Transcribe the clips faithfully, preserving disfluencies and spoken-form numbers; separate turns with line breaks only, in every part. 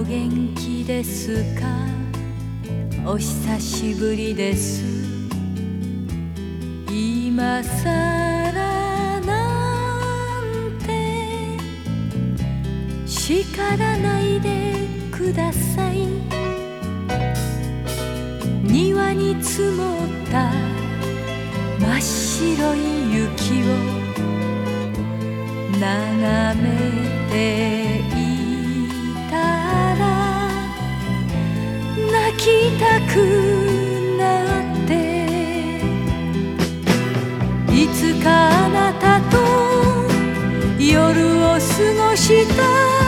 元気ですか？お久しぶりです。今さらなんて叱らないでください。庭に積もった真っ白い雪を眺めていたら泣きたくなって、いつかあなたと夜を過ごした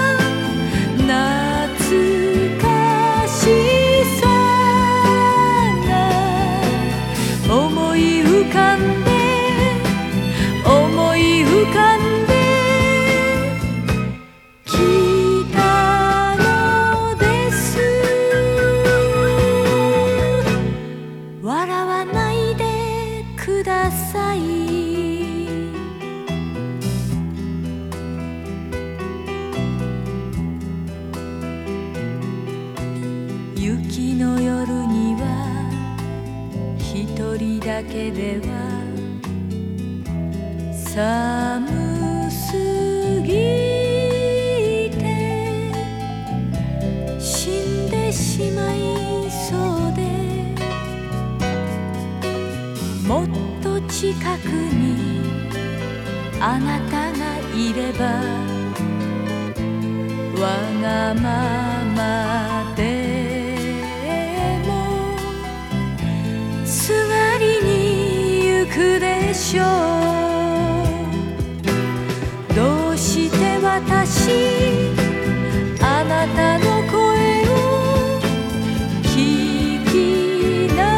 懐かしさが思い浮かんで思い浮かんできたのです。笑わないでください。雪の夜には一人だけでは寒すぎて死んでしまいそうで、もっと近くにあなたがいればわがままでもすがりに行くでしょう。どうして私あなたの声を聞き流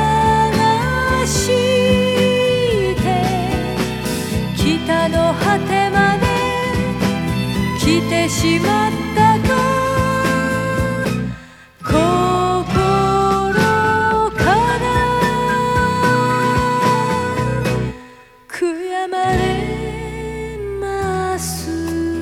して北の果てまで来てしまったか。心から悔やまれます。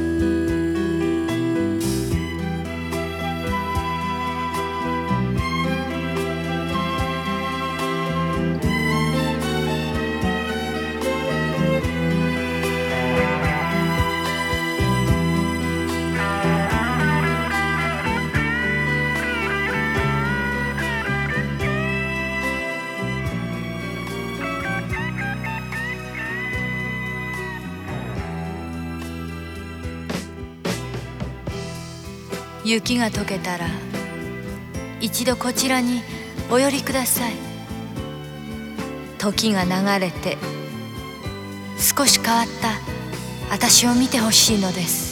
雪が溶けたら一度こちらにお寄りください。時が流れて少し変わった私を見てほしいのです。